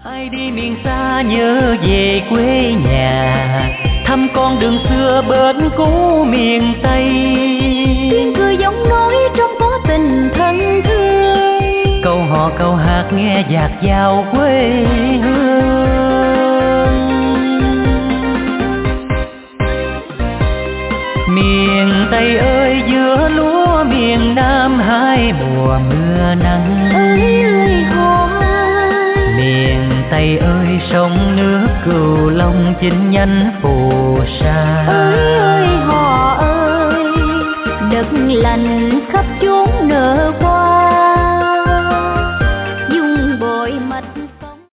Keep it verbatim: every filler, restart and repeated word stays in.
Ai đi miền xa nhớ về quê nhà, thăm con đường xưa bên cũ miền Tây. Tiếng cười giọng nói trong có tình thân thương, câu hò câu hát nghe dạt dào quê hương. Miền Tây ơi giữa lúa miền Nam hai mùa mưa nắng. Ơi ơi hò Miền Tây ơi sông nước Cửu Long chính nhánh phù sa. ơi ơi hò ơi, đất lành khắp